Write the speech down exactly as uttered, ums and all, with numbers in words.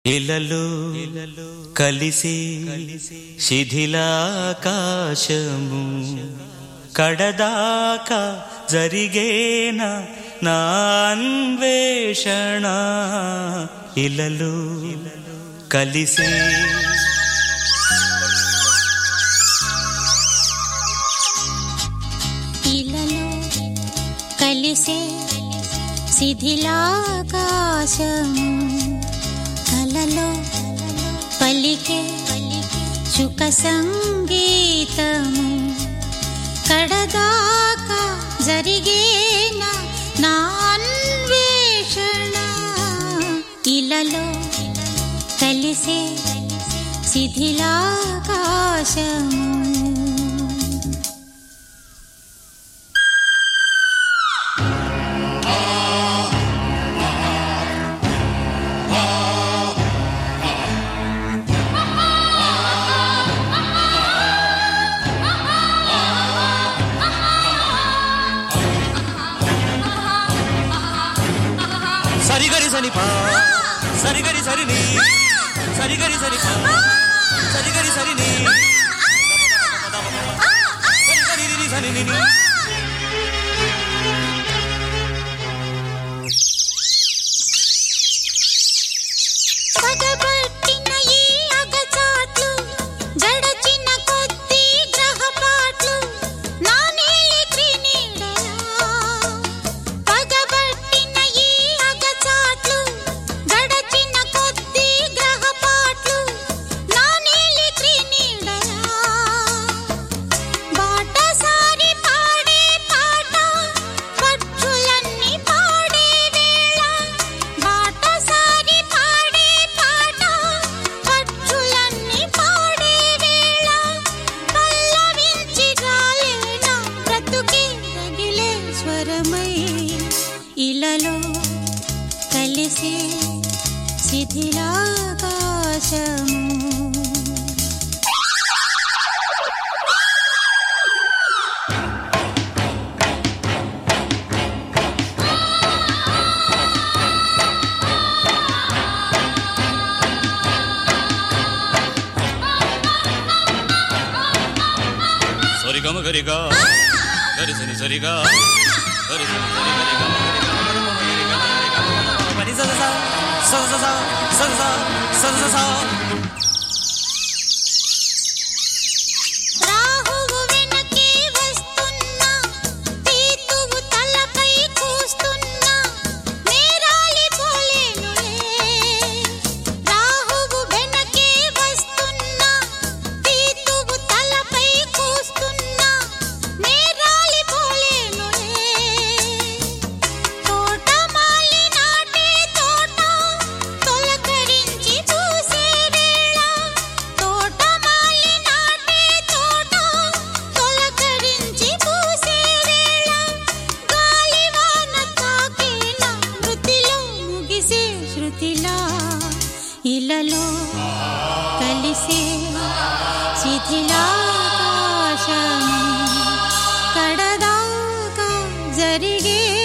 ఇలలో కలిసి శిథిలాకాశము కడదాకా జరిగేన నా అన్వేషణ. ఇలలో కలిసి ఇలలో కలిసే శిథిలాకాశము కలలో పలికే సుఖ సంగీతము కడదాకా జరిగేన నా అన్వేషణ. ఇలలో కలిసే శిథిలాకాశము. సరిగరి సరిపా సరిగరి సరిని సరిగరి సరిపా సరిగరి సరిని సరిగరి సరిని పగబట్టిన ఈ అగచాట్లు జడచిన కొద్ది గ్రహపాట్లు నా నీలి త్రినీడలా. పగబట్టిన ఈ అగచాట్లు జడచిన కొద్ది గ్రహపాట్లు నా నీలి త్రినీడలా. బాటసారి పాడే పాట పక్షులన్నీ పాడే వేళ. బాటసారి పాడే పాట పక్షులన్నీ పాడే వేళ. పల్లవించి రాలేనా బ్రతుకే రగిలే స్వరమై. ఇలలో కలిసే శిథిలాకాశము. సరిగమ గరిగా గరిసని సరిగా గరిసని సరిగరిగా పని సదసా సదసా సదసా సదసా. రాహువు వెనకే వస్తున్నా తీతువు తలపై కూస్తున్నా నేరాలి పోలేనులే. రాహువు వెనకే వస్తున్నా తీతువు తలపై కూస్తున్నా నేరాలి పోలేనులే. తోటమాలి నాటే తోట తొలకరించి పూసే వేళ. తోటమాలి నాటే తోట తొలకరించి పూసే వేళ. గాలివాన తాకేనా మృతిలో ముగిసే శృతిలా. ఇలలో కలిసే శిథిలాకాశము కడదాకా జరిగే